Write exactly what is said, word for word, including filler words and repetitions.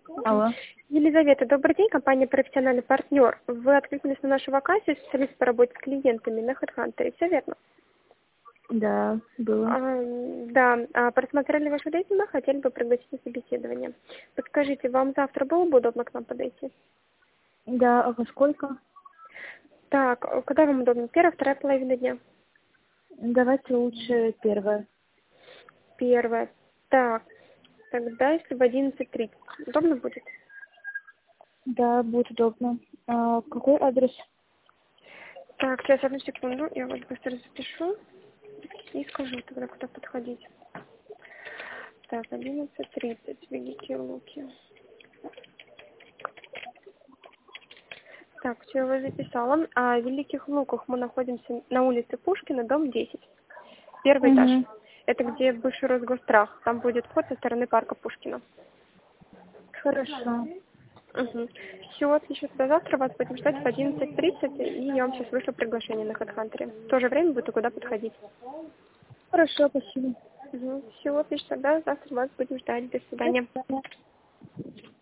Алло. Елизавета, добрый день, компания «Профессиональный партнер». Вы откликнулись на нашу вакансию специалист по работе с клиентами на HeadHunter, все верно? Да, было. А, да, а, просмотрели ваше резюме, хотели бы пригласить на собеседование. Подскажите, вам завтра было бы удобно к нам подойти? Да, а во сколько? Так, а когда вам удобно? Первая, вторая половина дня? Давайте лучше первое. Первая. Так, тогда если в одиннадцать тридцать. Удобно будет? Да, будет удобно. А, какой адрес? Так, сейчас, одну секунду, я вас быстро запишу и скажу тогда, куда подходить. Так, одиннадцать тридцать, Великие Луки. Так, все, я вас записала. А в Великих Луках мы находимся на улице Пушкина, дом десять. Первый этаж. Угу. Это где бывший Росгострах. Там будет вход со стороны парка Пушкина. Хорошо. Угу. Все, отлично. До завтра вас будем ждать в одиннадцать тридцать, и я вам сейчас вышлю приглашение на HeadHunter. В то же время будет куда подходить. Хорошо, спасибо. Угу. Все, отлично. Да, завтра вас будем ждать. До До свидания. свидания.